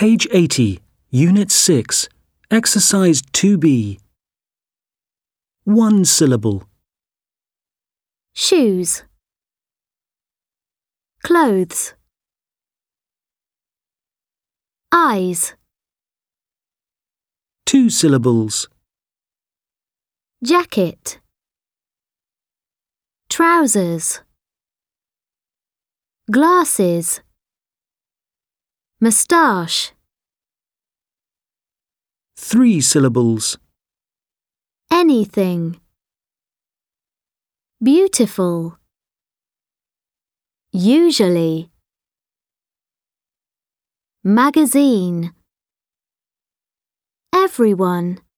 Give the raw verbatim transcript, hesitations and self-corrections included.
Page eighty, Unit six, Exercise two B. One syllable. Shoes. Clothes. Eyes. Two syllables. Jacket. Trousers. Glasses. Moustache. Three syllables. Anything. Beautiful. Usually. Magazine. Everyone.